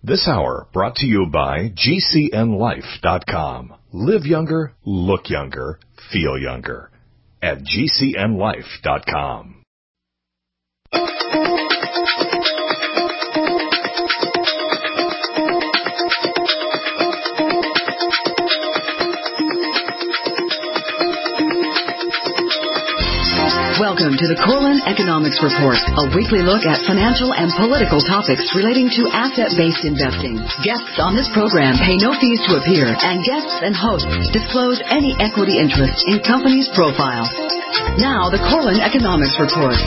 This hour brought to you by GCNLife.com. Live younger, look younger, feel younger at GCNLife.com. Welcome to the Corlin Economics Report, a weekly look at financial and political topics relating to asset-based investing. Guests on this program pay no fees to appear, and guests and hosts disclose any equity interest in company's profile. Now, the Corlin Economics Report.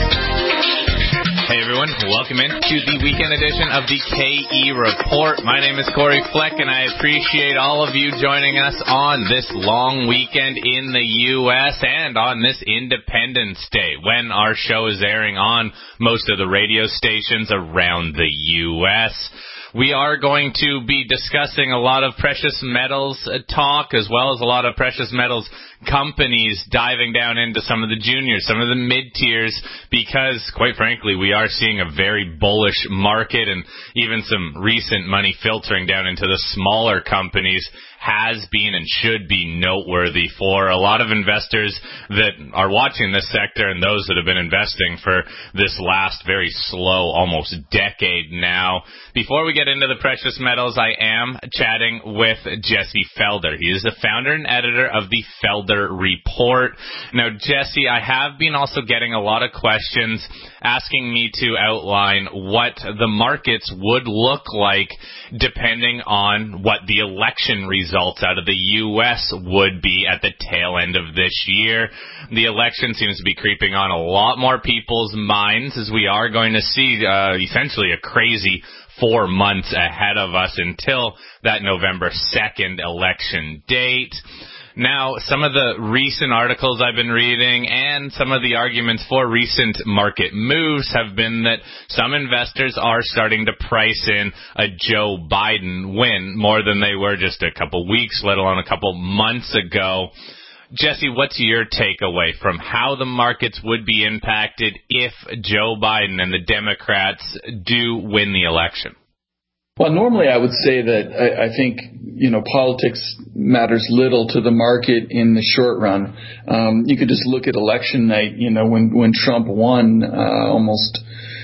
Hey everyone, welcome in to the weekend edition of the KE Report. My name is Corey Fleck, and I appreciate all of you joining us on this long weekend in the U.S. and on this Independence Day, when our show is airing on most of the radio stations around the U.S. We are going to be discussing a lot of precious metals talk, as well as a lot of precious metals companies, diving down into some of the juniors, some of the mid-tiers, because, quite frankly, we are seeing a very bullish market, and even some recent money filtering down into the smaller companies has been and should be noteworthy for a lot of investors that are watching this sector and those that have been investing for this last very slow, almost decade now. Before we get into the precious metals, I am chatting with Jesse Felder. He is the founder and editor of the Felder Report. Now, Jesse, I have been also getting a lot of questions asking me to outline what the markets would look like depending on what the election results out of the U.S. would be at the tail end of this year. The election seems to be creeping on a lot more people's minds, as we are going to see essentially a crazy 4 months ahead of us until that November 2nd election date. Now, some of the recent articles I've been reading and some of the arguments for recent market moves have been that some investors are starting to price in a Joe Biden win more than they were just a couple weeks, let alone a couple months ago. Jesse, what's your takeaway from how the markets would be impacted if Joe Biden and the Democrats do win the election? Well, normally I would say that I think, politics matters little to the market in the short run. You could just look at election night, when Trump won almost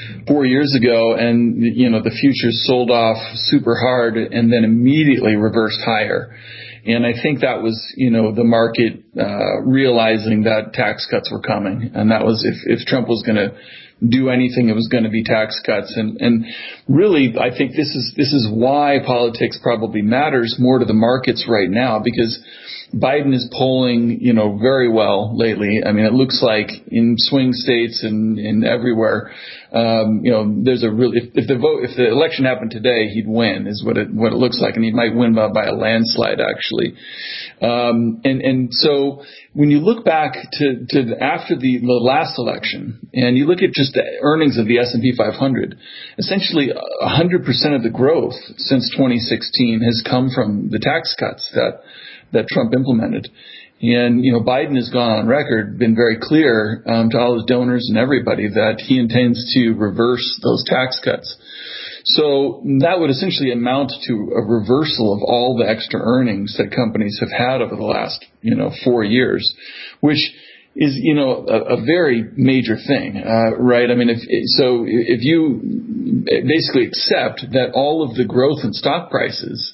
4 years ago, and, the futures sold off super hard and then immediately reversed higher. And I think that was, the market realizing that tax cuts were coming. And that was if Trump was going to do anything, it was going to be tax cuts. And really, I think this is why politics probably matters more to the markets right now, because Biden is polling, very well lately. I mean, it looks like in swing states and in everywhere, there's a really, if the election happened today, he'd win is what it looks like. And he might win by a landslide, actually. And so when you look back to after the last election and you look at just the earnings of the S&P 500, essentially 100% of the growth since 2016 has come from the tax cuts that Trump implemented. And, Biden has gone on record, been very clear to all his donors and everybody that he intends to reverse those tax cuts. So that would essentially amount to a reversal of all the extra earnings that companies have had over the last, 4 years, which is, a very major thing, right? I mean, if you basically accept that all of the growth in stock prices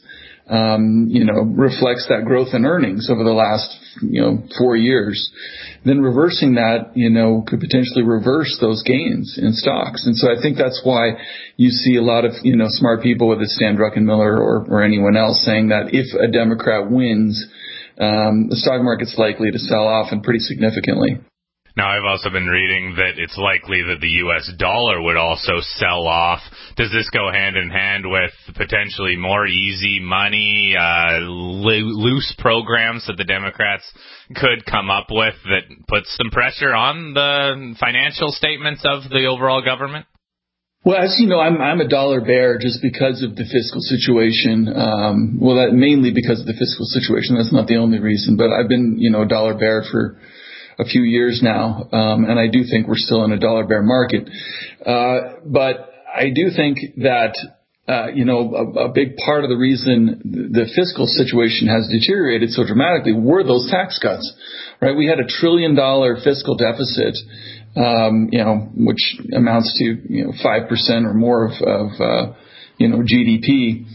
reflects that growth in earnings over the last, 4 years, then reversing that, could potentially reverse those gains in stocks. And so I think that's why you see a lot of, smart people, whether it's Stan Druckenmiller or anyone else, saying that if a Democrat wins, the stock market's likely to sell off, and pretty significantly. Now, I've also been reading that it's likely that the U.S. dollar would also sell off. Does this go hand in hand with potentially more easy money, loose programs that the Democrats could come up with that puts some pressure on the financial statements of the overall government? Well, as you know, I'm a dollar bear just because of the fiscal situation. That mainly because of the fiscal situation. That's not the only reason, but I've been, a dollar bear for a few years now, and I do think we're still in a dollar bear market. But I do think that a big part of the reason the fiscal situation has deteriorated so dramatically were those tax cuts, right? We had $1 trillion fiscal deficit, which amounts to 5% or more of GDP,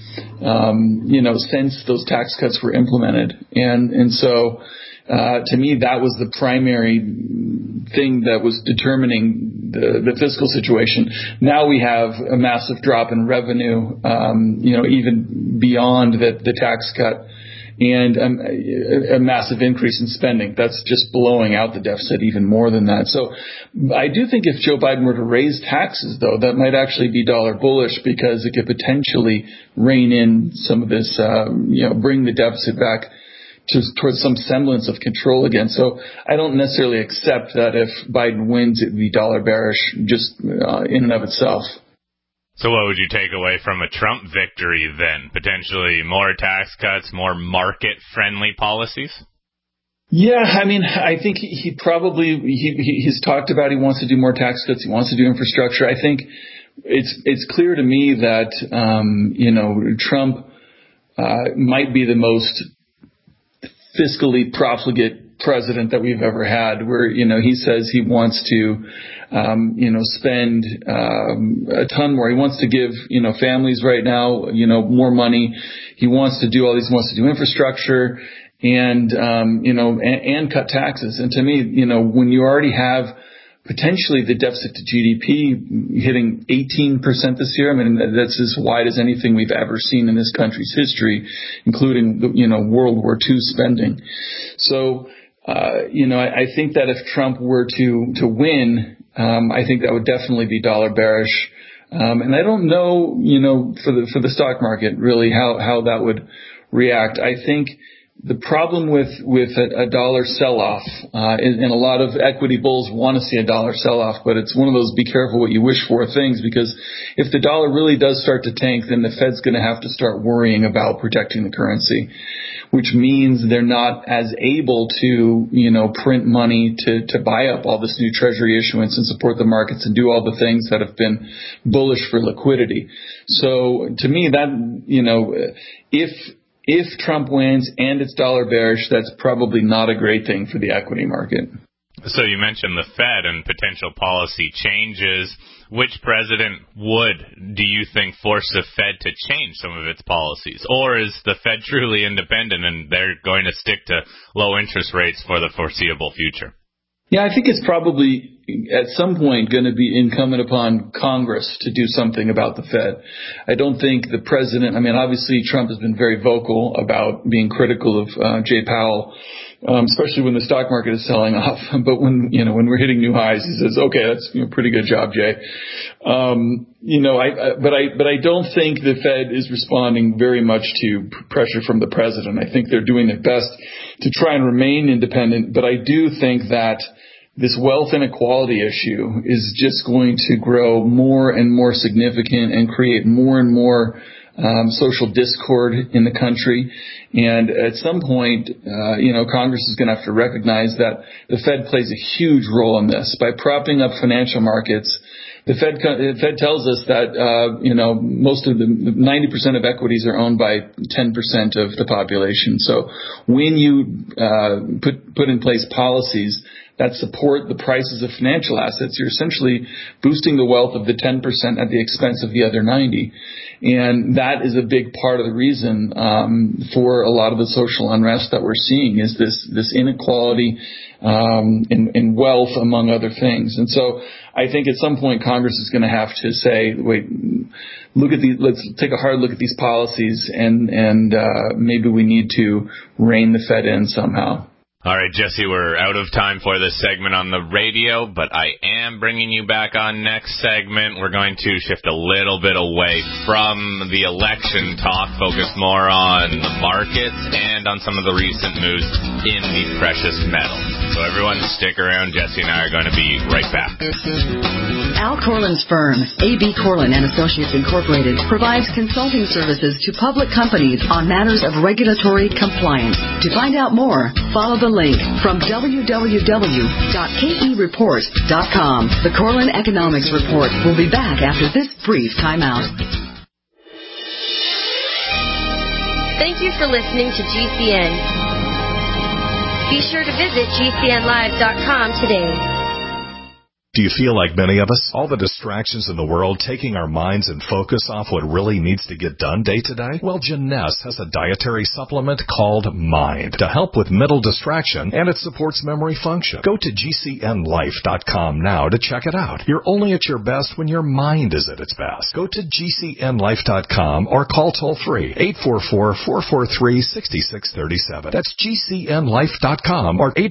since those tax cuts were implemented, and so to me that was the primary thing that was determining the fiscal situation. Now we have a massive drop in revenue, even beyond the tax cut, and a massive increase in spending. That's just blowing out the deficit even more than that. So I do think if Joe Biden were to raise taxes, though, that might actually be dollar bullish, because it could potentially rein in some of this, bring the deficit back towards some semblance of control again. So I don't necessarily accept that if Biden wins, it would be dollar bearish just in and of itself. So what would you take away from a Trump victory then? Potentially more tax cuts, more market-friendly policies? Yeah, I think he probably he's talked about he wants to do more tax cuts. He wants to do infrastructure. I think it's clear to me that Trump might be the most fiscally profligate president that we've ever had, where he says he wants to spend a ton more. He wants to give families right now more money. He wants to do all these. He wants to do infrastructure and and cut taxes. And to me, when you already have potentially the deficit to GDP hitting 18% this year, that's as wide as anything we've ever seen in this country's history, including World War II spending. So I think that if Trump were to win, I think that would definitely be dollar bearish. And I don't know, for the stock market really how that would react. I think the problem with a dollar sell-off, and a lot of equity bulls want to see a dollar sell-off, but it's one of those be careful what you wish for things, because if the dollar really does start to tank, then the Fed's going to have to start worrying about protecting the currency, which means they're not as able to, print money to buy up all this new treasury issuance and support the markets and do all the things that have been bullish for liquidity. So to me, that, if Trump wins and it's dollar bearish, that's probably not a great thing for the equity market. So you mentioned the Fed and potential policy changes. Which president do you think, force the Fed to change some of its policies? Or is the Fed truly independent and they're going to stick to low interest rates for the foreseeable future? Yeah, I think it's probably at some point going to be incumbent upon Congress to do something about the Fed. I don't think the president, obviously Trump has been very vocal about being critical of Jay Powell, especially when the stock market is selling off. But when we're hitting new highs, he says, okay, that's pretty good job, Jay. But I don't think the Fed is responding very much to pressure from the president. I think they're doing their best to try and remain independent. But I do think that this wealth inequality issue is just going to grow more and more significant and create more and more social discord in the country. And at some point, Congress is going to have to recognize that the Fed plays a huge role in this. By propping up financial markets, the Fed tells us that, most of the 90% of equities are owned by 10% of the population. So when you put in place policies that support the prices of financial assets, you're essentially boosting the wealth of the 10% at the expense of the other 90%. And that is a big part of the reason for a lot of the social unrest that we're seeing, is this inequality in wealth, among other things. And so I think at some point Congress is going to have to say, wait, let's take a hard look at these policies, and maybe we need to rein the Fed in somehow. All right, Jesse, we're out of time for this segment on the radio, but I am bringing you back on next segment. We're going to shift a little bit away from the election talk, focus more on the markets and on some of the recent moves in the precious metals. So everyone stick around. Jesse and I are going to be right back. Al Corlin's firm, A.B. Corlin & Associates Incorporated, provides consulting services to public companies on matters of regulatory compliance. To find out more, follow the link from www.kereport.com. The Corlin Economics Report will be back after this brief timeout. Thank you for listening to GCN. Be sure to visit GCNlive.com today. Do you feel like many of us? All the distractions in the world taking our minds and focus off what really needs to get done day to day? Well, Jeunesse has a dietary supplement called Mind to help with mental distraction, and it supports memory function. Go to GCNlife.com now to check it out. You're only at your best when your mind is at its best. Go to GCNlife.com or call toll-free 844-443-6637. That's GCNlife.com or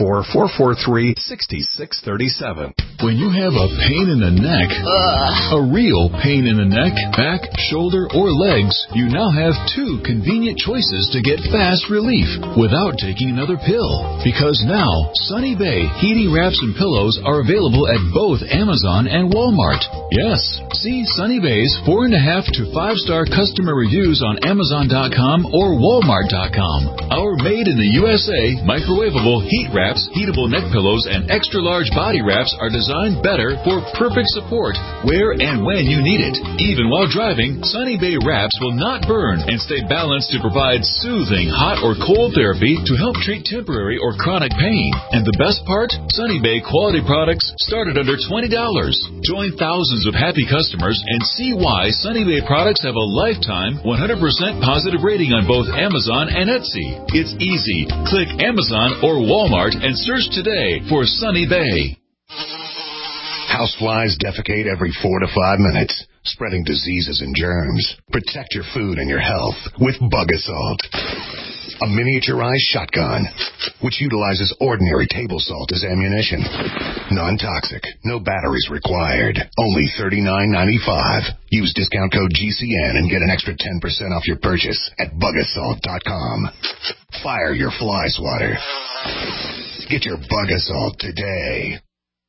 844-443-6637. When you have a pain in the neck, a real pain in the neck, back, shoulder, or legs, you now have two convenient choices to get fast relief without taking another pill. Because now, Sunny Bay heating wraps and pillows are available at both Amazon and Walmart. Yes, see Sunny Bay's 4.5 to 5-star customer reviews on Amazon.com or Walmart.com. Our made in the USA microwavable heat wraps, heatable neck pillows, and extra large body wraps are designed better for perfect support where and when you need it. Even while driving, Sunny Bay wraps will not burn and stay balanced to provide soothing hot or cold therapy to help treat temporary or chronic pain. And the best part? Sunny Bay quality products start at under $20. Join thousands of happy customers and see why Sunny Bay products have a lifetime 100% positive rating on both Amazon and Etsy. It's easy. Click Amazon or Walmart and search today for Sunny Bay. Houseflies defecate every 4 to 5 minutes, spreading diseases and germs. Protect your food and your health with Bug Assault, a miniaturized shotgun which utilizes ordinary table salt as ammunition. Non-toxic, no batteries required. Only $39.95. Use discount code GCN and get an extra 10% off your purchase at bugassault.com. Fire your fly swatter. Get your Bug Assault today.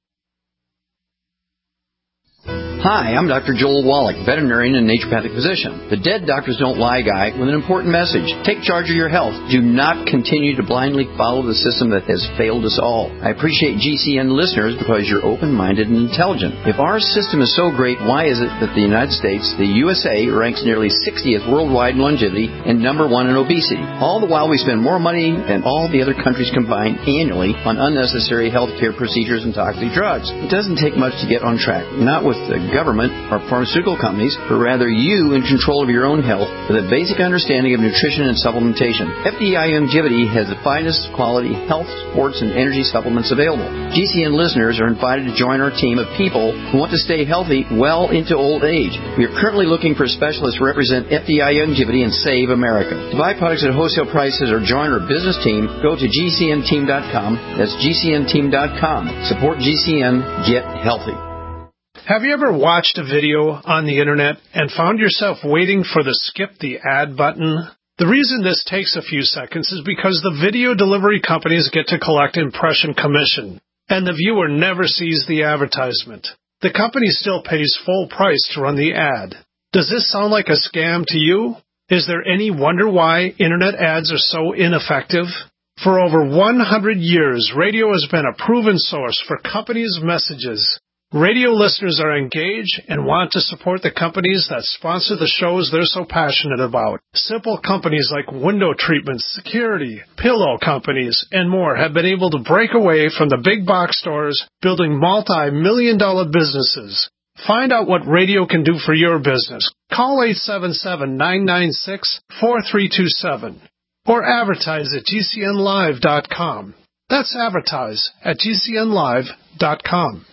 Hi, I'm Dr. Joel Wallach, veterinarian and naturopathic physician. The Dead Doctors Don't Lie guy with an important message. Take charge of your health. Do not continue to blindly follow the system that has failed us all. I appreciate GCN listeners because you're open-minded and intelligent. If our system is so great, why is it that the United States, the USA, ranks nearly 60th worldwide in longevity and number 1 in obesity? All the while we spend more money than all the other countries combined annually on unnecessary healthcare procedures and toxic drugs. It doesn't take much to get on track. Not with the government or pharmaceutical companies, but rather you in control of your own health with a basic understanding of nutrition and supplementation. FDI Longevity has the finest quality health, sports, and energy supplements available. GCN listeners are invited to join our team of people who want to stay healthy well into old age. We are currently looking for specialists to represent FDI Longevity and Save America. To buy products at wholesale prices or join our business team, go to GCNteam.com. That's GCNteam.com. Support GCN. Get healthy. Have you ever watched a video on the internet and found yourself waiting for the skip the ad button? The reason this takes a few seconds is because the video delivery companies get to collect impression commission, and the viewer never sees the advertisement. The company still pays full price to run the ad. Does this sound like a scam to you? Is there any wonder why internet ads are so ineffective? For over 100 years, radio has been a proven source for companies' messages. Radio listeners are engaged and want to support the companies that sponsor the shows they're so passionate about. Simple companies like window treatments, security, pillow companies, and more have been able to break away from the big box stores, building multi-million-dollar businesses. Find out what radio can do for your business. Call 877-996-4327 or advertise at GCNlive.com. That's advertise at GCNlive.com.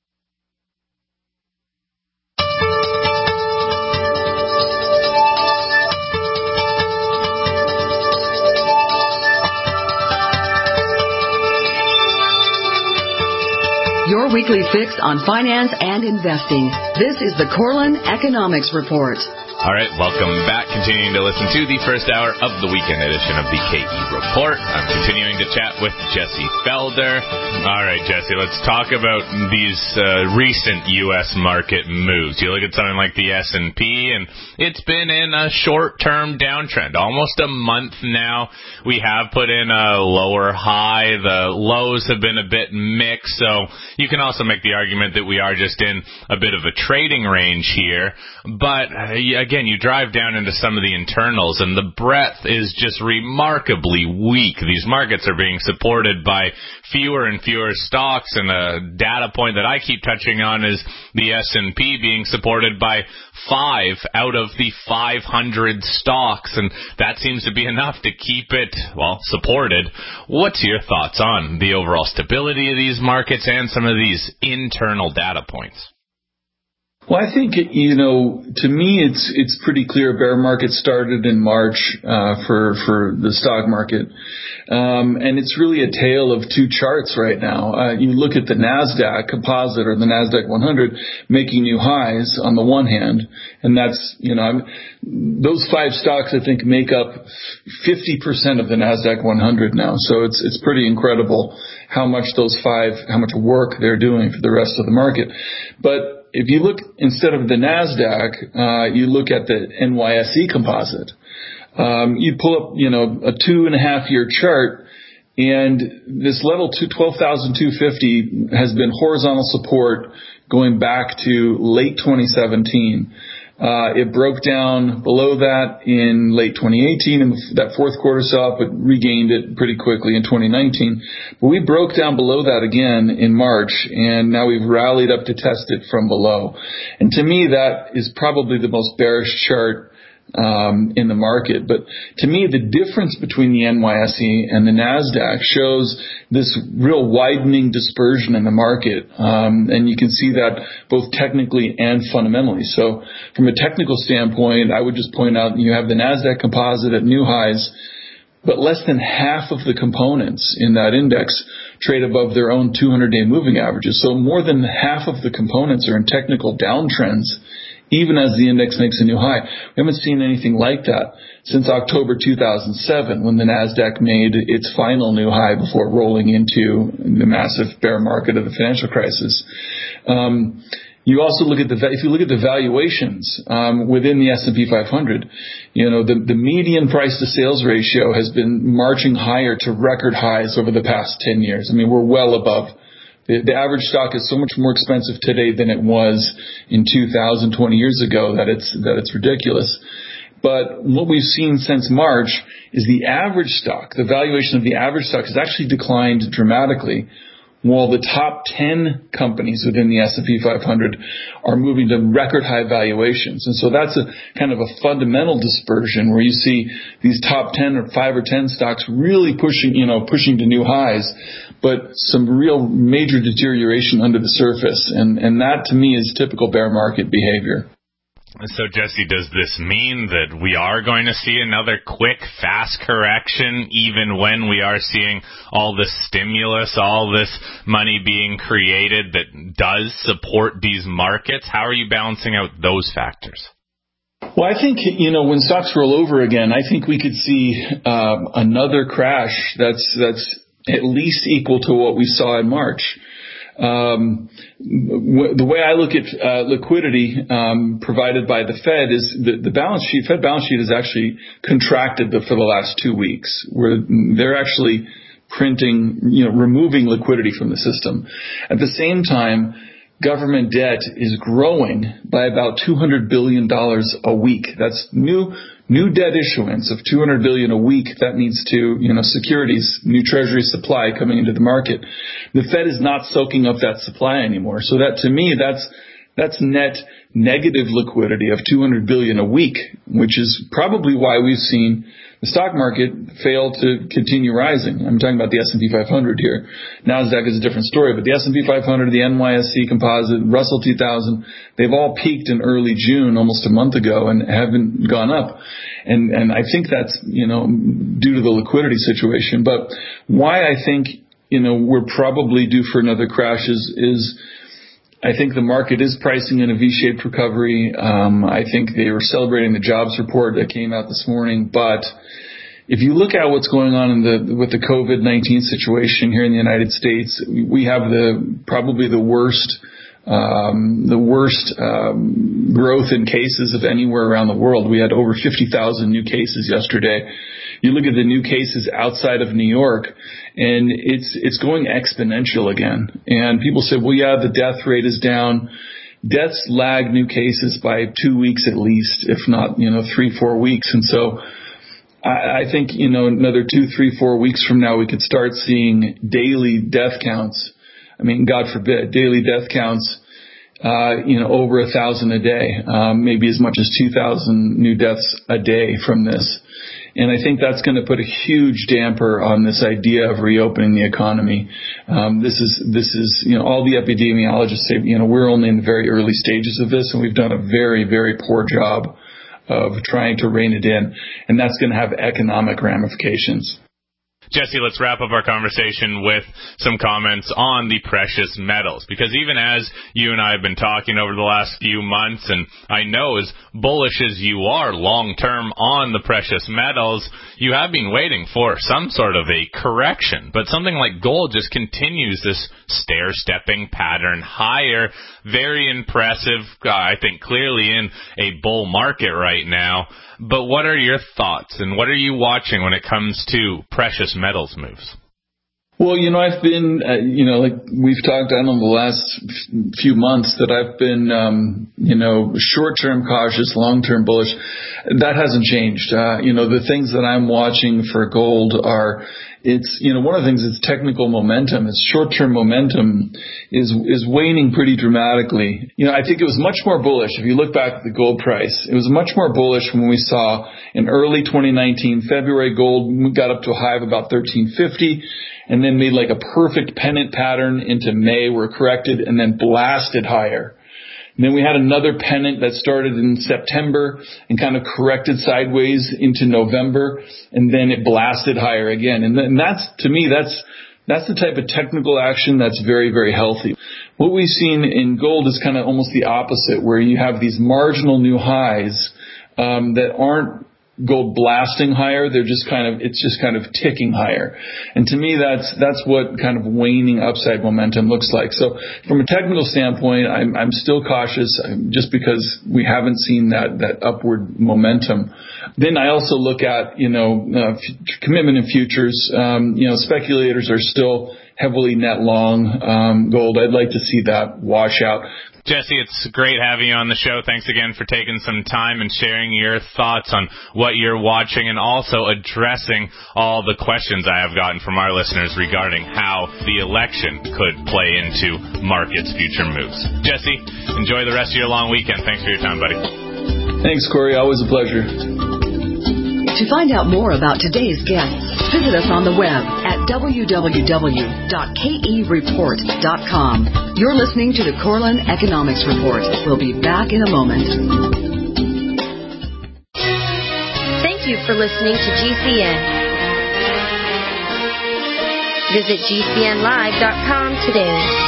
Your weekly fix on finance and investing. This is the Corlin Economics Report. All right, welcome back. Continuing to listen to the first hour of the weekend edition of the KE Report. I'm continuing to chat with Jesse Felder. All right, Jesse, let's talk about these recent U.S. market moves. You look at something like the S&P, and it's been in a short-term downtrend. Almost a month now. We have put in a lower high. The lows have been a bit mixed, so you can also make the argument that we are just in a bit of a trading range here. But again, again, you drive down into some of the internals, and the breadth is just remarkably weak. These markets are being supported by fewer and fewer stocks, and a data point that I keep touching on is the S&P being supported by 5 out of the 500 stocks, and that seems to be enough to keep it, well, supported. What's your thoughts on the overall stability of these markets and some of these internal data points? Well, I think, to me, it's pretty clear. Bear market started in March for the stock market, and it's really a tale of two charts right now. You look at the Nasdaq Composite or the Nasdaq 100 making new highs on the one hand, and that's those 5 stocks I think make up 50% of the Nasdaq 100 now. So it's pretty incredible how much how much work they're doing for the rest of the market, but if you look, instead of the NASDAQ, you look at the NYSE composite. You pull up, a 2.5-year chart, and this level 12,250 has been horizontal support going back to late 2017. It broke down below that in late 2018, and that fourth quarter saw it, but regained it pretty quickly in 2019. But we broke down below that again in March, and now we've rallied up to test it from below. And to me, that is probably the most bearish chart in the market. But to me, the difference between the NYSE and the NASDAQ shows this real widening dispersion in the market. And you can see that both technically and fundamentally. So from a technical standpoint, I would just point out you have the NASDAQ composite at new highs, but less than half of the components in that index trade above their own 200-day moving averages. So more than half of the components are in technical downtrends, even as the index makes a new high. We haven't seen anything like that since October 2007, when the NASDAQ made its final new high before rolling into the massive bear market of the financial crisis. You also look at if you look at the valuations within the S&P 500, the median price to sales ratio has been marching higher to record highs over the past 10 years. I mean, we're well above. The average stock is so much more expensive today than it was in 2000, 20 years ago, that it's ridiculous. But what we've seen since March is the average stock, the valuation of the average stock has actually declined dramatically, while the top 10 companies within the S&P 500 are moving to record high valuations. And so that's a kind of a fundamental dispersion where you see these top 10 or 5 or 10 stocks really pushing to new highs, but some real major deterioration under the surface. And that to me is typical bear market behavior. So, Jesse, does this mean that we are going to see another quick, fast correction, even when we are seeing all this stimulus, all this money being created that does support these markets? How are you balancing out those factors? Well, I think, when stocks roll over again, I think we could see another crash that's at least equal to what we saw in March. The way I look at liquidity provided by the Fed is the balance sheet. Fed balance sheet has actually contracted for the last 2 weeks, where they're actually printing, removing liquidity from the system. At the same time, government debt is growing by about $200 billion a week. That's new debt issuance of $200 billion a week. That needs to, securities, new treasury supply coming into the market. The Fed is not soaking up that supply anymore. So that, to me, that's net negative liquidity of $200 billion a week, which is probably why we've seen the stock market fail to continue rising. I'm talking about the S&P 500 here. NASDAQ is a different story, but the S&P 500, the NYSE Composite, Russell 2000, they've all peaked in early June, almost a month ago, and haven't gone up. And I think that's, due to the liquidity situation. But why I think, we're probably due for another crash is I think the market is pricing in a V-shaped recovery. I think they were celebrating the jobs report that came out this morning. But if you look at what's going on with the COVID-19 situation here in the United States, we have probably the worst growth in cases of anywhere around the world. We had over 50,000 new cases yesterday. You look at the new cases outside of New York, and it's going exponential again. And people say, well, yeah, the death rate is down. deaths lag new cases by 2 weeks at least, if not, 3-4 weeks. And so I think, another 2, 3, 4 weeks from now, we could start seeing daily death counts. I mean, God forbid, daily death counts, over 1,000 a day, maybe as much as 2,000 new deaths a day from this. And I think that's going to put a huge damper on this idea of reopening the economy. This is, all the epidemiologists say, we're only in the very early stages of this, and we've done a very, very poor job of trying to rein it in. And that's going to have economic ramifications. Jesse, let's wrap up our conversation with some comments on the precious metals, because even as you and I have been talking over the last few months, and I know as bullish as you are long-term on the precious metals, you have been waiting for some sort of a correction. But something like gold just continues this stair-stepping pattern higher. Very impressive, I think clearly in a bull market right now. But what are your thoughts, and what are you watching when it comes to precious metals moves? Well, I've been, like we've talked on the last few months, that I've been, short-term cautious, long-term bullish. That hasn't changed. The things that I'm watching for gold are, one of the things is technical momentum. It's short-term momentum is waning pretty dramatically. I think it was much more bullish. If you look back at the gold price, it was much more bullish when we saw in early 2019, February, gold got up to a high of about $1,350. And then made like a perfect pennant pattern into May, where it corrected and then blasted higher. And then we had another pennant that started in September and kind of corrected sideways into November, and then it blasted higher again. And that's, to me, that's the type of technical action that's very, very healthy. What we've seen in gold is kind of almost the opposite, where you have these marginal new highs that aren't gold blasting higher. It's just kind of ticking higher. And to me, that's what kind of waning upside momentum looks like. So from a technical standpoint, I'm still cautious just because we haven't seen that upward momentum. Then I also look at, commitment in futures. Speculators are still heavily net long, gold. I'd like to see that wash out. Jesse, it's great having you on the show. Thanks again for taking some time and sharing your thoughts on what you're watching, and also addressing all the questions I have gotten from our listeners regarding how the election could play into markets' future moves. Jesse, enjoy the rest of your long weekend. Thanks for your time, buddy. Thanks, Corey. Always a pleasure. To find out more about today's guests, visit us on the web at www.kereport.com. You're listening to the Corlin Economics Report. We'll be back in a moment. Thank you for listening to GCN. Visit GCNlive.com today.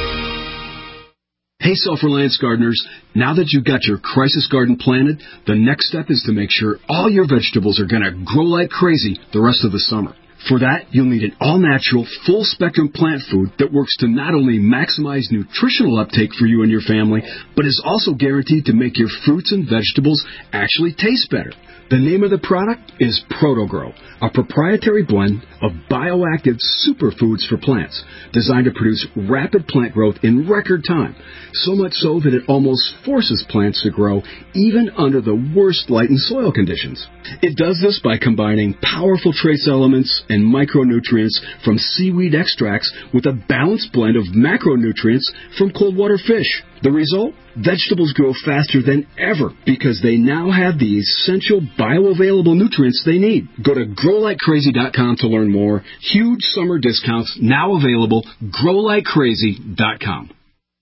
Hey, self-reliance gardeners, now that you've got your crisis garden planted, the next step is to make sure all your vegetables are going to grow like crazy the rest of the summer. For that, you'll need an all-natural, full-spectrum plant food that works to not only maximize nutritional uptake for you and your family, but is also guaranteed to make your fruits and vegetables actually taste better. The name of the product is ProtoGrow, a proprietary blend of bioactive superfoods for plants designed to produce rapid plant growth in record time, so much so that it almost forces plants to grow even under the worst light and soil conditions. It does this by combining powerful trace elements and micronutrients from seaweed extracts with a balanced blend of macronutrients from cold water fish. The result? Vegetables grow faster than ever because they now have the essential bioavailable nutrients they need. Go to growlikecrazy.com to learn more. Huge summer discounts now available. growlikecrazy.com.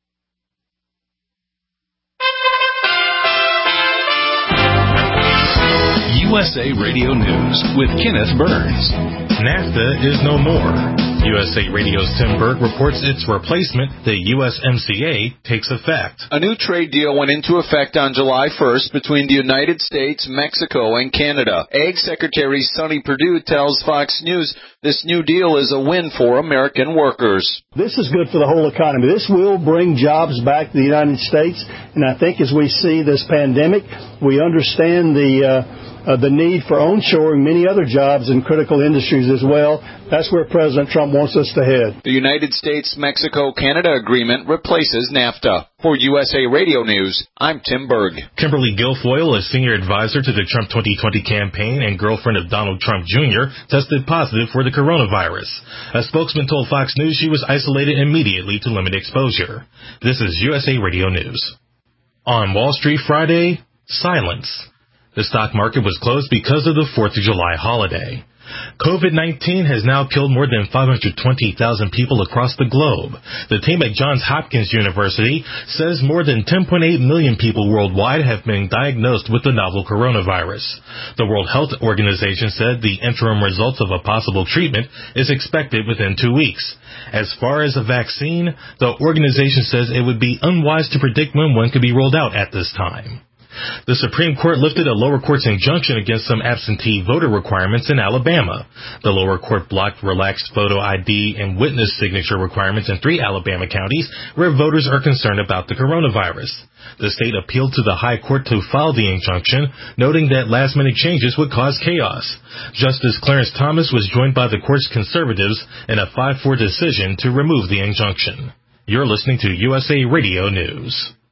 USA Radio News with Kenneth Burns. NAFTA is no more. USA Radio's Tim Berg reports its replacement, the USMCA, takes effect. A new trade deal went into effect on July 1st between the United States, Mexico, and Canada. Ag Secretary Sonny Perdue tells Fox News this new deal is a win for American workers. This is good for the whole economy. This will bring jobs back to the United States, and I think as we see this pandemic, we understand the need for onshoring many other jobs in critical industries as well. That's where President Trump wants us to head. The United States-Mexico-Canada agreement replaces NAFTA. For USA Radio News, I'm Tim Berg. Kimberly Guilfoyle, a senior advisor to the Trump 2020 campaign and girlfriend of Donald Trump Jr., tested positive for the coronavirus. A spokesman told Fox News she was isolated immediately to limit exposure. This is USA Radio News. On Wall Street Friday, silence. The stock market was closed because of the 4th of July holiday. COVID-19 has now killed more than 520,000 people across the globe. The team at Johns Hopkins University says more than 10.8 million people worldwide have been diagnosed with the novel coronavirus. The World Health Organization said the interim results of a possible treatment is expected within 2 weeks. As far as a vaccine, the organization says it would be unwise to predict when one could be rolled out at this time. The Supreme Court lifted a lower court's injunction against some absentee voter requirements in Alabama. The lower court blocked relaxed photo ID and witness signature requirements in 3 Alabama counties where voters are concerned about the coronavirus. The state appealed to the high court to file the injunction, noting that last-minute changes would cause chaos. Justice Clarence Thomas was joined by the court's conservatives in a 5-4 decision to remove the injunction. You're listening to USA Radio News.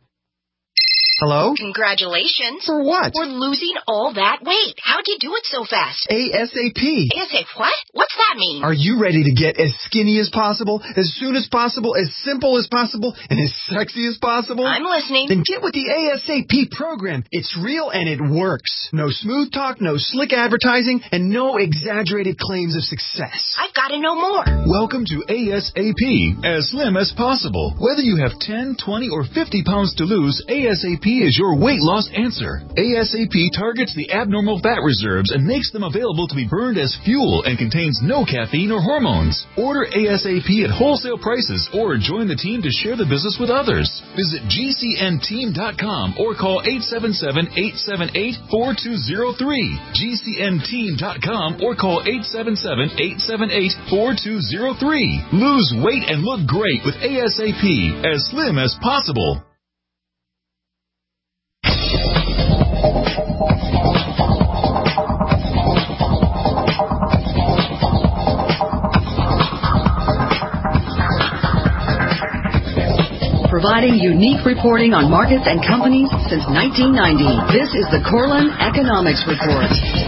Hello? Congratulations. For what? For losing all that weight. How'd you do it so fast? ASAP. ASAP what? What's that mean? Are you ready to get as skinny as possible, as soon as possible, as simple as possible, and as sexy as possible? I'm listening. Then get with the ASAP program. It's real and it works. No smooth talk, no slick advertising, and no exaggerated claims of success. I've got to know more. Welcome to ASAP, as slim as possible. Whether you have 10, 20, or 50 pounds to lose, ASAP is your weight loss answer. ASAP targets the abnormal fat reserves and makes them available to be burned as fuel and contains no caffeine or hormones. Order ASAP at wholesale prices or join the team to share the business with others. Visit GCNteam.com or call 877-878-4203. GCNteam.com or call 877-878-4203. Lose weight and look great with ASAP, as slim as possible. Providing unique reporting on markets and companies since 1990. This is the Corlin Economics Report.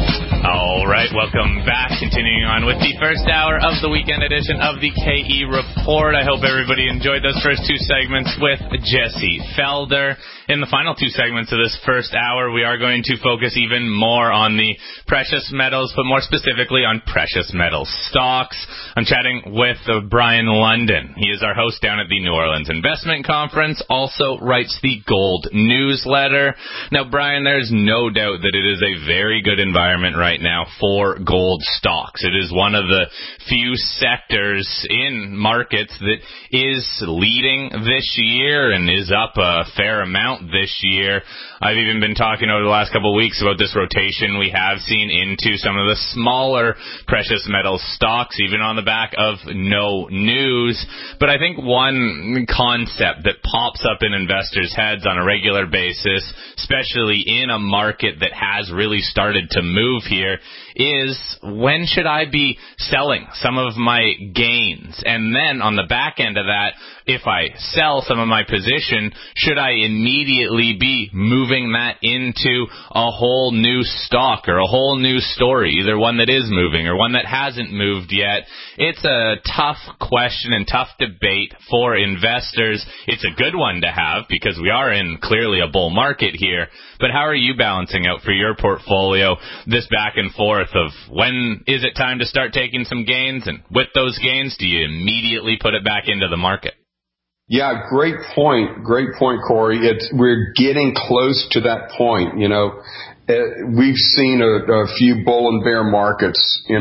All right, welcome back. Continuing on with the first hour of the weekend edition of the KE Report. I hope everybody enjoyed those first 2 segments with Jesse Felder. In the final 2 segments of this first hour, we are going to focus even more on the precious metals, but more specifically on precious metal stocks. I'm chatting with Brian London. He is our host down at the New Orleans Investment Conference, also writes the Gold Newsletter. Now, Brian, there's no doubt that it is a very good environment right now for gold stocks. It is one of the few sectors in markets that is leading this year and is up a fair amount this year. I've even been talking over the last couple of weeks about this rotation we have seen into some of the smaller precious metal stocks, even on the back of no news. But I think one concept that pops up in investors' heads on a regular basis, especially in a market that has really started to move here, is when should I be selling some of my gains? And then on the back end of that, if I sell some of my position, should I immediately be moving that into a whole new stock or a whole new story, either one that is moving or one that hasn't moved yet? It's a tough question and tough debate for investors. It's a good one to have because we are in clearly a bull market here. But how are you balancing out for your portfolio this back and forth of when is it time to start taking some gains? And with those gains, do you immediately put it back into the market? Yeah, great point. Great point, Corey. We're getting close to that point. You know, we've seen a few bull and bear markets in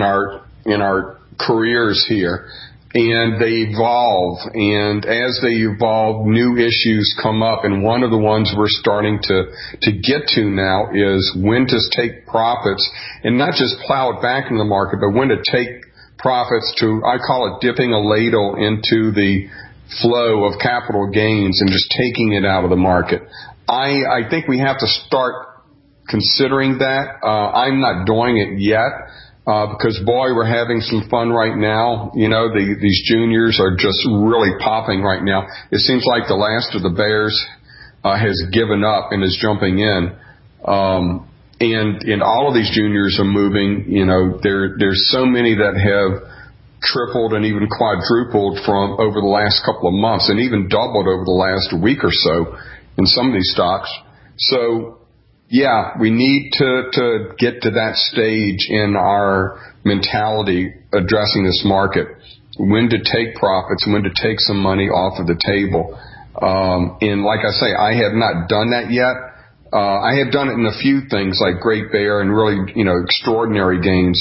our careers here, and they evolve. And as they evolve, new issues come up. And one of the ones we're starting to get to now is when to take profits and not just plow it back into the market, but when to take profits I call it dipping a ladle into the flow of capital gains and just taking it out of the market. I think we have to start considering that. I'm not doing it yet. because boy, we're having some fun right now. You know, these juniors are just really popping right now. It seems like the last of the bears has given up and is jumping in. And all of these juniors are moving. You know, there's so many that have tripled and even quadrupled from over the last couple of months, and even doubled over the last week or so in some of these stocks. So, yeah, we need to get to that stage in our mentality addressing this market, when to take profits, when to take some money off of the table. And like I say, I have not done that yet. I have done it in a few things like Great Bear and really, you know, extraordinary gains,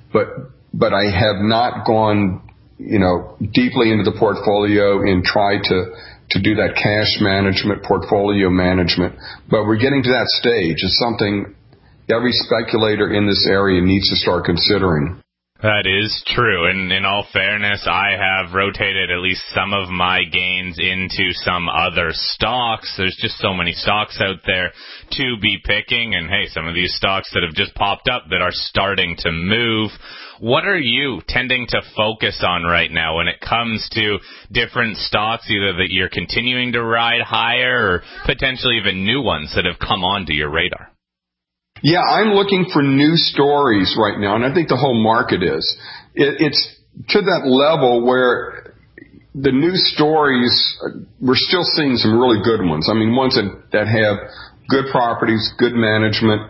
but I have not gone, you know, deeply into the portfolio and tried to do that cash management, portfolio management. But we're getting to that stage. It's something every speculator in this area needs to start considering. That is true. And in all fairness, I have rotated at least some of my gains into some other stocks. There's just so many stocks out there to be picking. And hey, some of these stocks that have just popped up that are starting to move. What are you tending to focus on right now when it comes to different stocks, either that you're continuing to ride higher or potentially even new ones that have come onto your radar? Yeah, I'm looking for new stories right now, and I think the whole market is. It's to that level where the new stories, we're still seeing some really good ones. I mean, ones that have good properties, good management,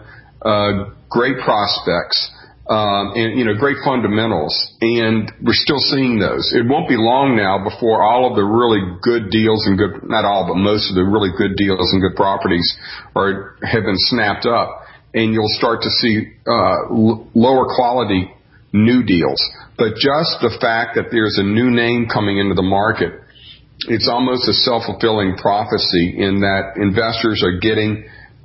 great prospects, and, you know, great fundamentals. And we're still seeing those. It won't be long now before all of the really good deals and good, not all, but most of the really good deals and good properties have been snapped up. And you'll start to see lower quality new deals. But just the fact that there's a new name coming into the market, it's almost a self-fulfilling prophecy in that investors are getting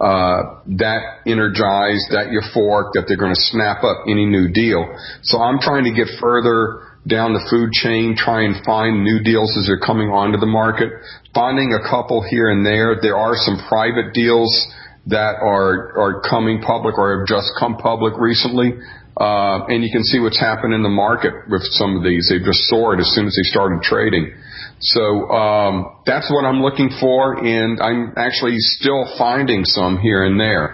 that energized, that euphoric, that they're going to snap up any new deal. So I'm trying to get further down the food chain, try and find new deals as they're coming onto the market, finding a couple here and there. There are some private deals that are coming public or have just come public recently. And you can see what's happened in the market with some of these. They've just soared as soon as they started trading. So that's what I'm looking for, and I'm actually still finding some here and there.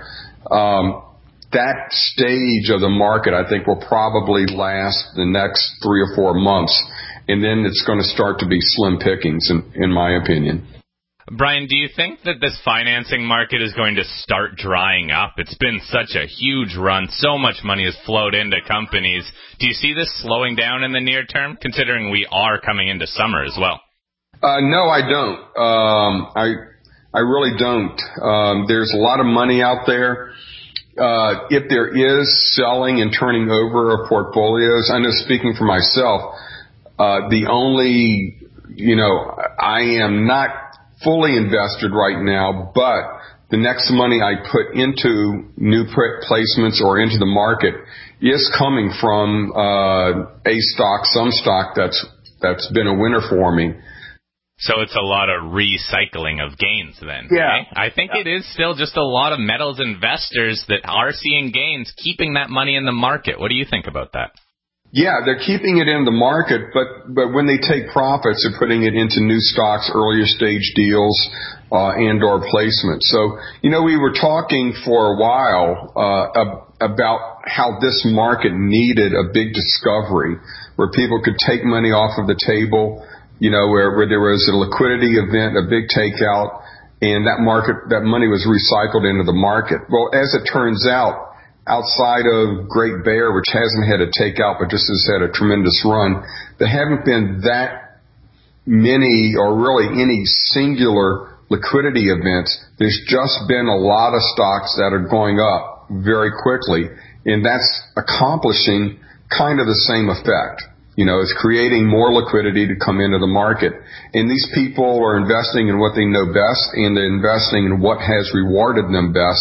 That stage of the market, I think, will probably last the next 3 or 4 months, and then it's going to start to be slim pickings, in my opinion. Brian, do you think that this financing market is going to start drying up? It's been such a huge run. So much money has flowed into companies. Do you see this slowing down in the near term, considering we are coming into summer as well? No, I don't. I really don't. There's a lot of money out there. If there is selling and turning over of portfolios, I know, speaking for myself, the only, you know, I am not fully invested right now, but the next money I put into new placements or into the market is coming from a stock, some stock that's been a winner for me. So it's a lot of recycling of gains then. Yeah. Right? I think it is still just a lot of metals investors that are seeing gains, keeping that money in the market. What do you think about that? Yeah, they're keeping it in the market, but when they take profits, they're putting it into new stocks, earlier stage deals, and or placements. So, you know, we were talking for a while about how this market needed a big discovery where people could take money off of the table, you know, where there was a liquidity event, a big takeout, and that money was recycled into the market. Well, as it turns out, outside of Great Bear, which hasn't had a takeout but just has had a tremendous run, there haven't been that many or really any singular liquidity events. There's just been a lot of stocks that are going up very quickly, and that's accomplishing kind of the same effect. You know, it's creating more liquidity to come into the market. And these people are investing in what they know best, and they're investing in what has rewarded them best.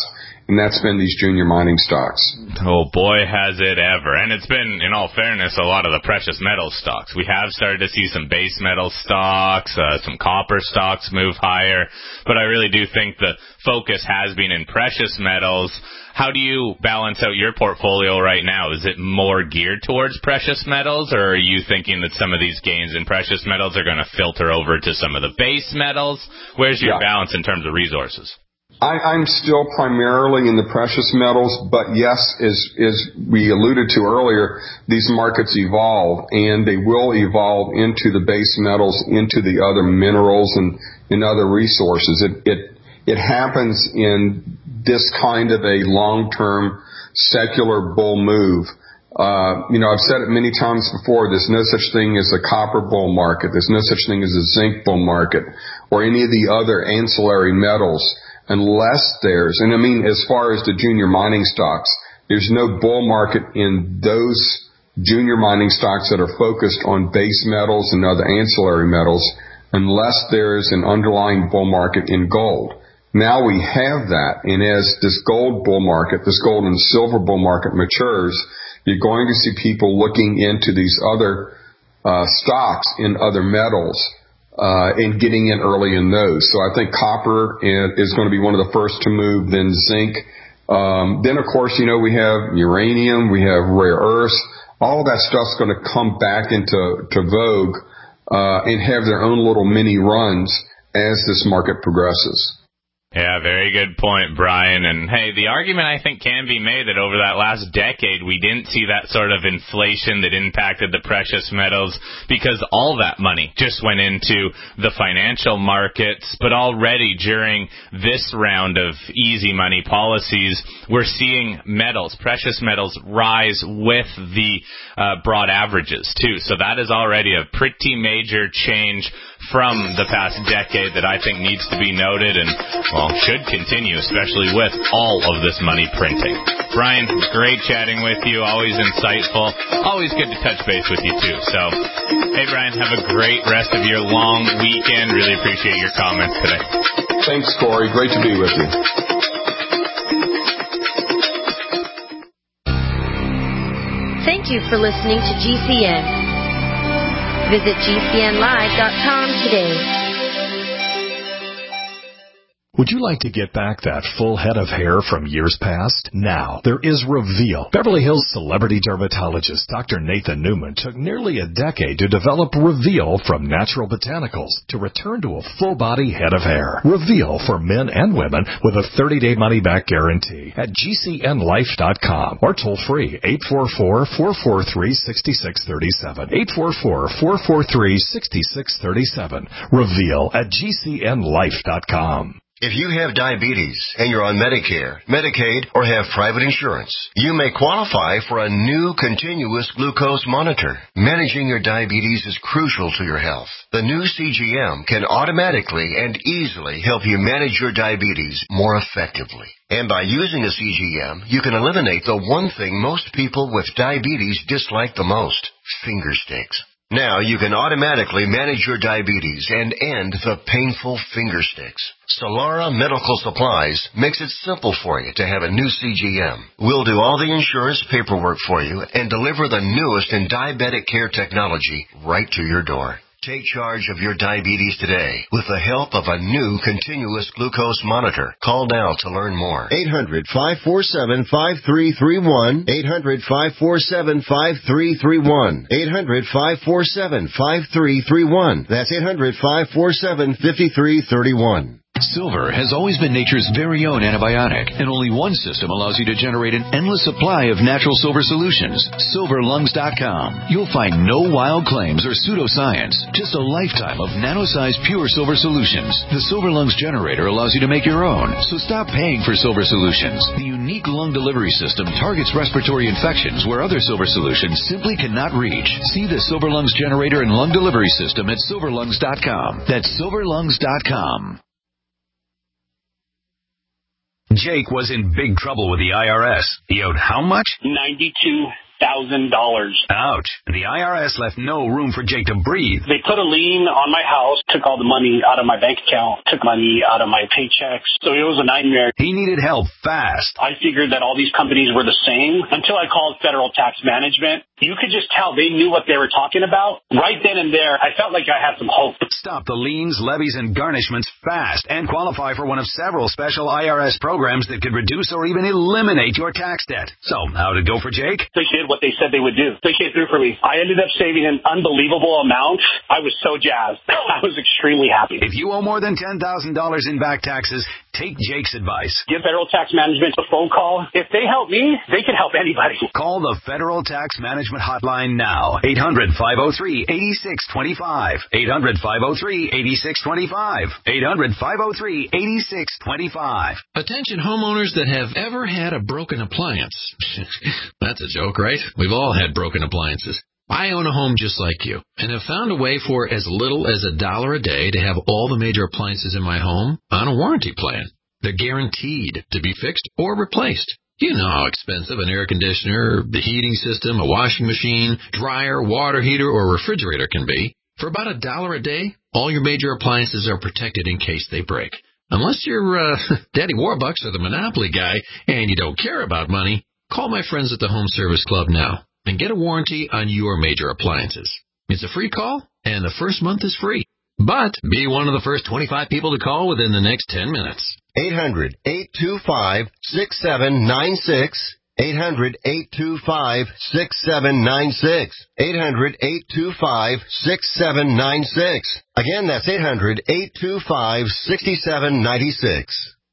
and that's been these junior mining stocks. Oh, boy, has it ever. And it's been, in all fairness, a lot of the precious metal stocks. We have started to see some base metal stocks, some copper stocks move higher, but I really do think the focus has been in precious metals. How do you balance out your portfolio right now? Is it more geared towards precious metals, or are you thinking that some of these gains in precious metals are going to filter over to some of the base metals? Where's your balance in terms of resources? I'm still primarily in the precious metals, but yes, as we alluded to earlier, these markets evolve, and they will evolve into the base metals, into the other minerals and other resources. It happens in this kind of a long-term secular bull move. I've said it many times before, there's no such thing as a copper bull market. There's no such thing as a zinc bull market or any of the other ancillary metals. Unless there's, and I mean, as far as the junior mining stocks, there's no bull market in those junior mining stocks that are focused on base metals and other ancillary metals, unless there's an underlying bull market in gold. Now we have that, and as this gold bull market, this gold and silver bull market matures, you're going to see people looking into these other stocks in other metals. And getting in early in those. So I think copper is going to be one of the first to move, then zinc. Then, of course, we have uranium, we have rare earths. All of that stuff's going to come back into vogue and have their own little mini runs as this market progresses. Yeah, very good point, Brian. And, hey, the argument I think can be made that over that last decade we didn't see that sort of inflation that impacted the precious metals because all that money just went into the financial markets. But already during this round of easy money policies, we're seeing metals, precious metals, rise with the broad averages, too. So that is already a pretty major change from the past decade that I think needs to be noted and, well, should continue, especially with all of this money printing. Brian, great chatting with you. Always insightful. Always good to touch base with you, too. So, hey, Brian, have a great rest of your long weekend. Really appreciate your comments today. Thanks, Corey. Great to be with you. Thank you for listening to GCN. Visit GCNlive.com today. Would you like to get back that full head of hair from years past? Now, there is Reveal. Beverly Hills celebrity dermatologist Dr. Nathan Newman took nearly a decade to develop Reveal from natural botanicals to return to a full-body head of hair. Reveal for men and women with a 30-day money-back guarantee at GCNlife.com or toll-free 844-443-6637. 844-443-6637. Reveal at GCNlife.com. If you have diabetes and you're on Medicare, Medicaid, or have private insurance, you may qualify for a new continuous glucose monitor. Managing your diabetes is crucial to your health. The new CGM can automatically and easily help you manage your diabetes more effectively. And by using a CGM, you can eliminate the one thing most people with diabetes dislike the most: finger sticks. Now you can automatically manage your diabetes and end the painful finger sticks. Solara Medical Supplies makes it simple for you to have a new CGM. We'll do all the insurance paperwork for you and deliver the newest in diabetic care technology right to your door. Take charge of your diabetes today with the help of a new continuous glucose monitor. Call now to learn more. 800-547-5331. 800-547-5331. 800-547-5331. That's 800-547-5331. Silver has always been nature's very own antibiotic, and only one system allows you to generate an endless supply of natural silver solutions. SilverLungs.com. You'll find no wild claims or pseudoscience, just a lifetime of nano-sized pure silver solutions. The Silver Lungs generator allows you to make your own, so stop paying for silver solutions. The unique lung delivery system targets respiratory infections where other silver solutions simply cannot reach. See the Silver Lungs generator and lung delivery system at SilverLungs.com. That's SilverLungs.com. Jake was in big trouble with the IRS. He owed how much? $92,000. Ouch. The IRS left no room for Jake to breathe. They put a lien on my house, took all the money out of my bank account, took money out of my paychecks. So it was a nightmare. He needed help fast. I figured that all these companies were the same until I called Federal Tax Management. You could just tell they knew what they were talking about. Right then and there, I felt like I had some hope. Stop the liens, levies, and garnishments fast and qualify for one of several special IRS programs that could reduce or even eliminate your tax debt. So, how did it go for Jake? They did what they said they would do. They came through for me. I ended up saving an unbelievable amount. I was so jazzed. I was extremely happy. If you owe more than $10,000 in back taxes, take Jake's advice. Give Federal Tax Management a phone call. If they help me, they can help anybody. Call the Federal Tax Management Hotline now. 800-503-8625. 800-503-8625. 800-503-8625. Attention homeowners that have ever had a broken appliance. That's a joke, right? We've all had broken appliances. I own a home just like you and have found a way for as little as $1 a day to have all the major appliances in my home on a warranty plan. They're guaranteed to be fixed or replaced. You know how expensive an air conditioner, the heating system, a washing machine, dryer, water heater, or refrigerator can be. For about $1 a day, all your major appliances are protected in case they break. Unless you're Daddy Warbucks or the Monopoly guy and you don't care about money, call my friends at the Home Service Club now and get a warranty on your major appliances. It's a free call, and the first month is free. But be one of the first 25 people to call within the next 10 minutes. 800-825-6796. 800-825-6796. 800-825-6796. Again, that's 800-825-6796.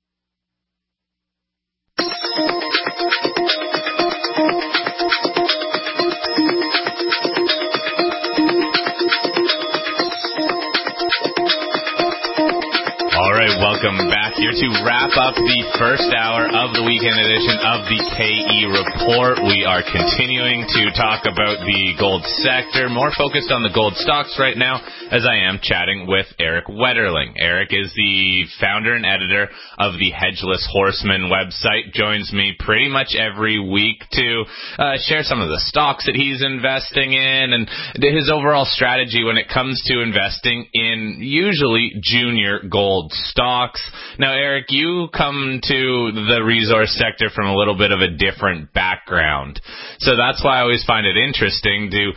Welcome back here to wrap up the first hour of the weekend edition of the KE Report. We are continuing to talk about the gold sector, more focused on the gold stocks right now, as I am chatting with Eric Wetterling. Eric is the founder and editor of the Hedgeless Horseman website, joins me pretty much every week to share some of the stocks that he's investing in and his overall strategy when it comes to investing in usually junior gold stocks. Now, Eric, you come to the resource sector from a little bit of a different background. So that's why I always find it interesting to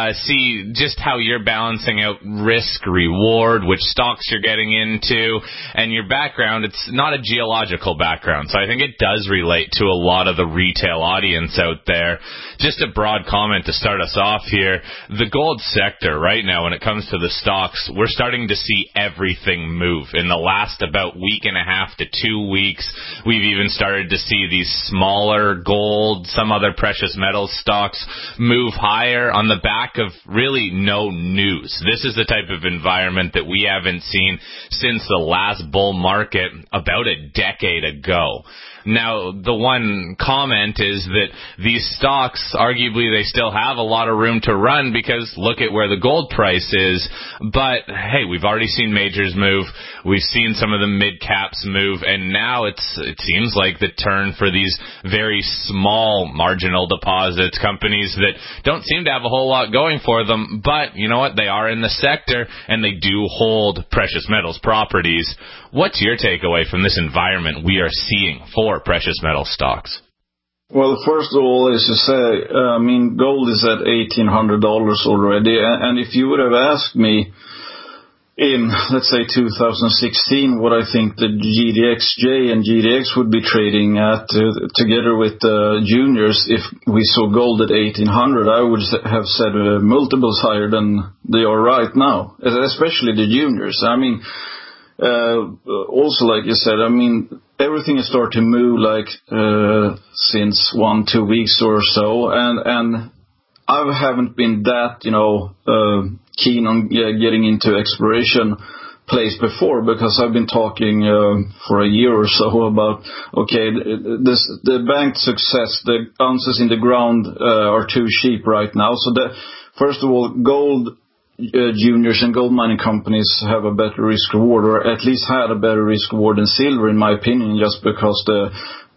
see just how you're balancing out risk-reward, which stocks you're getting into, and your background. It's not a geological background, so I think it does relate to a lot of the retail audience out there. Just a broad comment to start us off here. The gold sector right now, when it comes to the stocks, we're starting to see everything move. In the last about week and a half to 2 weeks, we've even started to see these smaller gold, some other precious metals stocks move higher on the back of really no news. This is the type of environment that we haven't seen since the last bull market about a decade ago. Now, the one comment is that these stocks, arguably, they still have a lot of room to run because look at where the gold price is. But, hey, we've already seen majors move. We've seen some of the mid-caps move. And now it seems like the turn for these very small marginal deposits, companies that don't seem to have a whole lot going for them. But, you know what? They are in the sector, and they do hold precious metals properties. What's your takeaway from this environment we are seeing for precious metal stocks? Well, first of all, as you say, gold is at $1,800 already. And if you would have asked me in, let's say, 2016, what I think the GDXJ and GDX would be trading at together with juniors, if we saw gold at $1,800, I would have said multiples higher than they are right now, especially the juniors. Also, like you said, everything has started to move since 1-2 weeks or so, and I haven't been that, keen on getting into exploration plays before, because I've been talking for a year or so about, the banked success, the ounces in the ground are too cheap right now. So first of all, gold juniors and gold mining companies have a better risk reward, or at least had a better risk reward than silver, in my opinion, just because the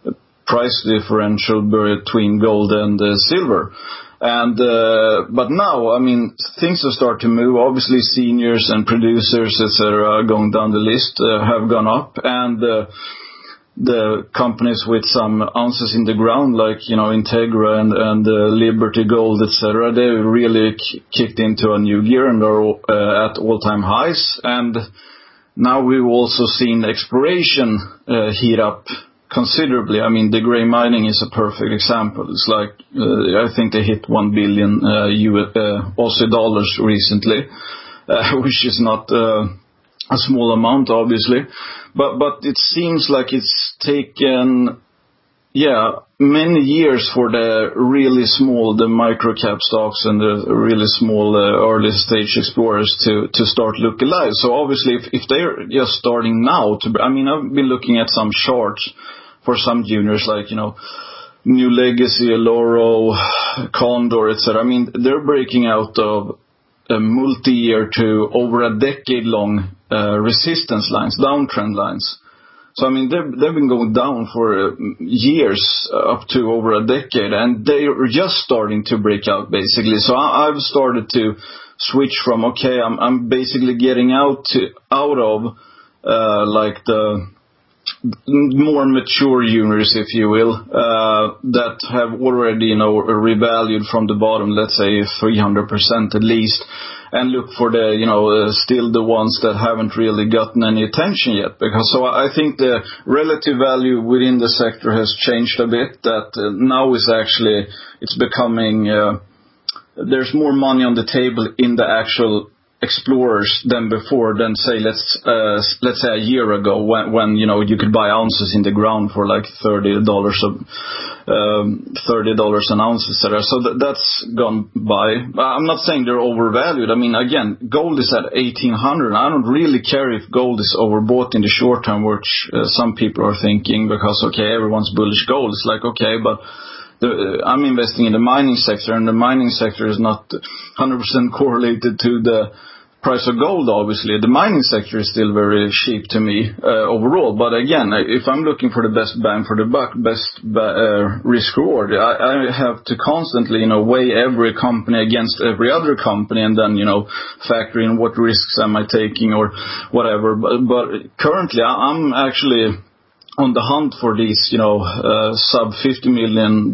price differential between gold and silver. And but now, I mean, things have started to move. Obviously, seniors and producers, etc., going down the list have gone up, and the companies with some ounces in the ground, like Integra and Liberty Gold, etc., they really kicked into a new gear and are at all-time highs. And now we've also seen exploration heat up considerably. I mean, the gray mining is a perfect example. It's like I think they hit $1 billion Aussie dollars recently, which is not a small amount, obviously, but it seems like it's taken many years for the really small, the micro cap stocks and the really small early stage explorers to start look alive. So obviously, if they're just starting now I've been looking at some charts for some juniors, like New Legacy, Loro, Condor, etc. I mean, they're breaking out of a multi-year to over a decade-long resistance lines, downtrend lines. So I mean, they've been going down for years, up to over a decade, and they're just starting to break out, basically. So I've started to switch from I'm basically getting out of like the more mature juniors, if you will, that have already revalued from the bottom, let's say 300% at least, and look for the still the ones that haven't really gotten any attention yet. Because so I think the relative value within the sector has changed a bit. That now is actually it's becoming there's more money on the table in the actual explorers than before, than say let's say a year ago when you could buy ounces in the ground for like $30 an ounce, etc. So that's gone by. I'm not saying they're overvalued. I mean, again, gold is at $1,800. I don't really care if gold is overbought in the short term, which some people are thinking, because everyone's bullish gold. It's like but I'm investing in the mining sector, and the mining sector is not 100% correlated to the price of gold, obviously. The mining sector is still very cheap to me overall. But again, if I'm looking for the best bang for the buck, best risk reward, I have to constantly weigh every company against every other company, and then factor in what risks am I taking or whatever. But currently, I'm actually on the hunt for these, sub $50 million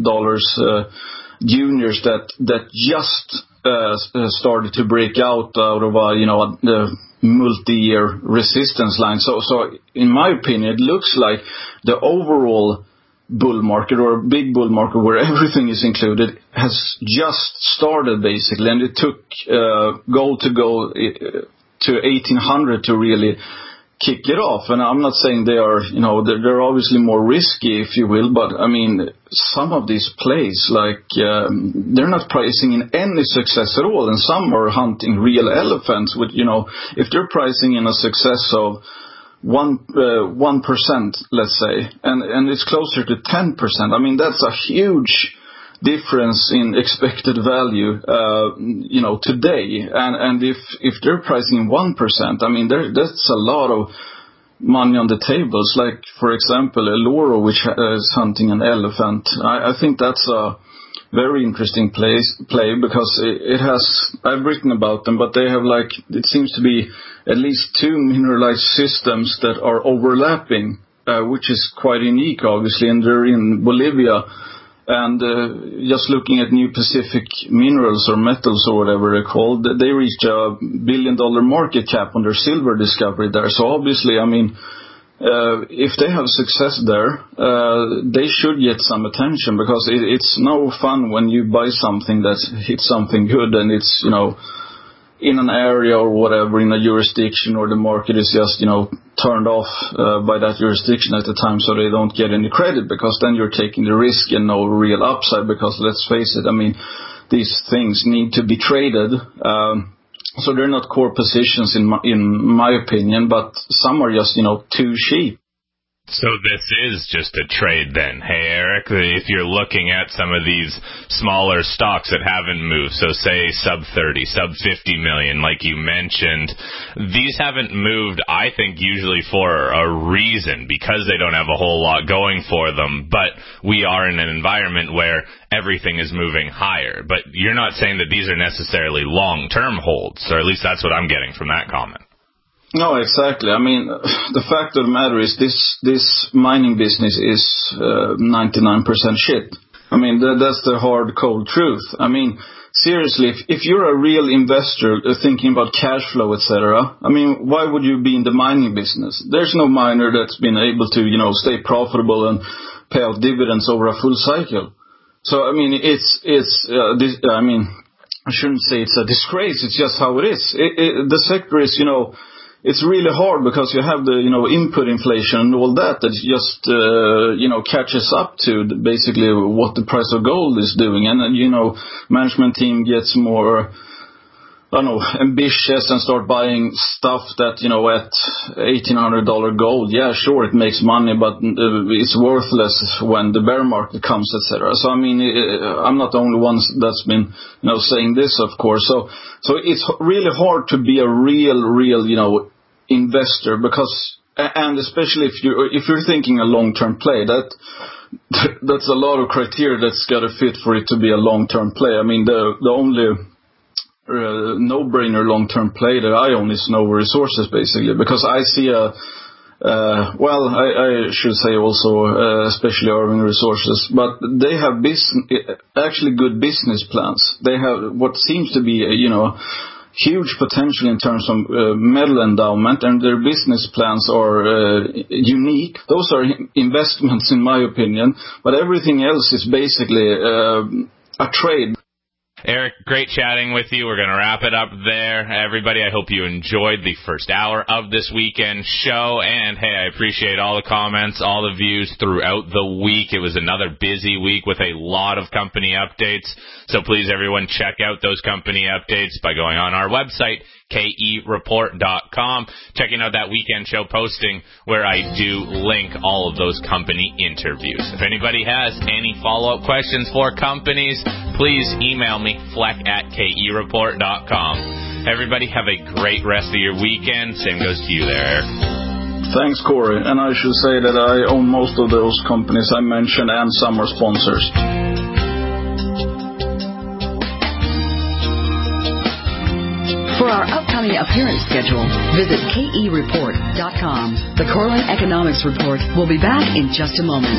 juniors that just started to break out of a multi-year resistance line. So in my opinion, it looks like the overall bull market, or a big bull market where everything is included, has just started basically, and it took gold to go to 1,800 to really kick it off. And I'm not saying they are, they're obviously more risky, if you will, but I mean, some of these plays, like, they're not pricing in any success at all, and some are hunting real elephants with, if they're pricing in a success of 1%, let's say, and it's closer to 10%. I mean, that's a huge difference in expected value, today. And if they're pricing 1%, I mean, that's a lot of money on the tables. Like, for example, Loro, which is hunting an elephant. I think that's a very interesting play because it has, I've written about them, but they have, like, it seems to be at least two mineralized systems that are overlapping, which is quite unique, obviously, and they're in Bolivia. And just looking at New Pacific Minerals or Metals or whatever they're called, they reached $1 billion market cap on their silver discovery there. So obviously, I mean, if they have success there, they should get some attention, because it's no fun when you buy something that hits something good and it's, in an area or whatever, in a jurisdiction, or the market is just, turned off by that jurisdiction at the time, so they don't get any credit, because then you're taking the risk and no real upside, because let's face it, I mean, these things need to be traded. So they're not core positions in my opinion, but some are just, too cheap. So this is just a trade then, hey Eric? If you're looking at some of these smaller stocks that haven't moved, so say sub 30, sub 50 million, like you mentioned, these haven't moved, I think, usually for a reason, because they don't have a whole lot going for them, but we are in an environment where everything is moving higher. But you're not saying that these are necessarily long-term holds, or at least that's what I'm getting from that comment. No, exactly. I mean, the fact of the matter is this mining business is 99% shit. I mean, that's the hard, cold truth. I mean, seriously, if you're a real investor thinking about cash flow, etc., I mean, why would you be in the mining business? There's no miner that's been able to, stay profitable and pay out dividends over a full cycle. So, I mean, I shouldn't say it's a disgrace. It's just how it is. The sector is, it's really hard because you have the, input inflation and all that just, catches up to basically what the price of gold is doing. And, management team gets more, ambitious and start buying stuff that, at $1,800 gold. Yeah, sure, it makes money, but it's worthless when the bear market comes, etc. So, I mean, I'm not the only one that's been, saying this, of course. So it's really hard to be a real, investor, because, and especially if you're thinking a long-term play, that's a lot of criteria that's got to fit for it to be a long-term play. I mean, the only no-brainer long-term play that I own is Nova Resources, basically, because I see I should say also, especially Irving Resources, but they have actually good business plans. They have what seems to be huge potential in terms of metal endowment, and their business plans are unique. Those are investments, in my opinion, but everything else is basically a trade. Eric, great chatting with you. We're going to wrap it up there. Everybody, I hope you enjoyed the first hour of this weekend show. And, hey, I appreciate all the comments, all the views throughout the week. It was another busy week with a lot of company updates. So please, everyone, check out those company updates by going on our website, KEReport.com, checking out that weekend show posting where I do link all of those company interviews. If anybody has any follow-up questions for companies, please email me, fleck@KEReport.com. Everybody have a great rest of your weekend. Same goes to you there, Eric. Thanks, Corey. And I should say that I own most of those companies I mentioned, and some are sponsors. For our upcoming appearance schedule, visit KEReport.com. The Corwin Economics Report will be back in just a moment.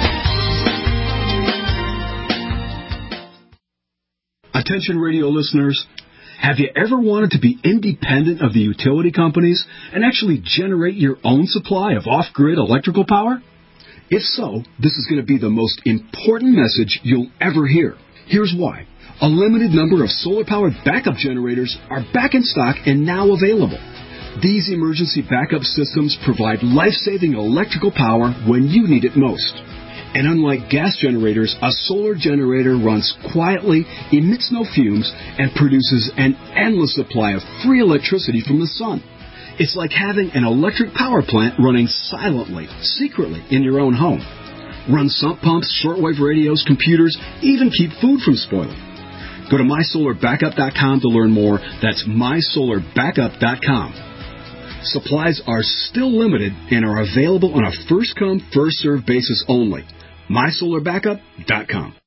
Attention radio listeners, have you ever wanted to be independent of the utility companies and actually generate your own supply of off-grid electrical power? If so, this is going to be the most important message you'll ever hear. Here's why. A limited number of solar-powered backup generators are back in stock and now available. These emergency backup systems provide life-saving electrical power when you need it most. And unlike gas generators, a solar generator runs quietly, emits no fumes, and produces an endless supply of free electricity from the sun. It's like having an electric power plant running silently, secretly in your own home. Run sump pumps, shortwave radios, computers, even keep food from spoiling. Go to mysolarbackup.com to learn more. That's mysolarbackup.com. Supplies are still limited and are available on a first-come, first-served basis only. mysolarbackup.com.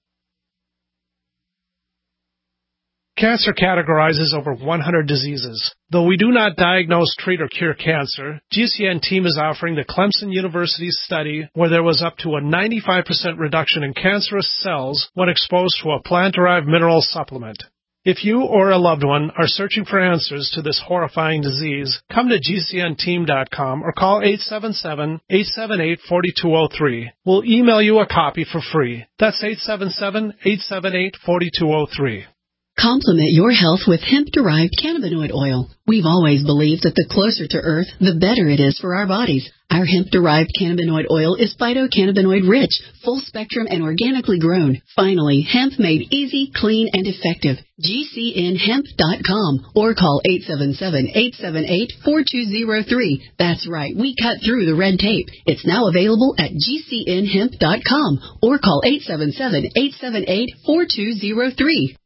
Cancer categorizes over 100 diseases. Though we do not diagnose, treat, or cure cancer, GCN team is offering the Clemson University study where there was up to a 95% reduction in cancerous cells when exposed to a plant-derived mineral supplement. If you or a loved one are searching for answers to this horrifying disease, come to GCNteam.com or call 877-878-4203. We'll email you a copy for free. That's 877-878-4203. Complement your health with hemp-derived cannabinoid oil. We've always believed that the closer to Earth, the better it is for our bodies. Our hemp-derived cannabinoid oil is phytocannabinoid rich, full spectrum, and organically grown. Finally, hemp made easy, clean, and effective. GCNhemp.com or call 877-878-4203. That's right, we cut through the red tape. It's now available at GCNhemp.com or call 877-878-4203.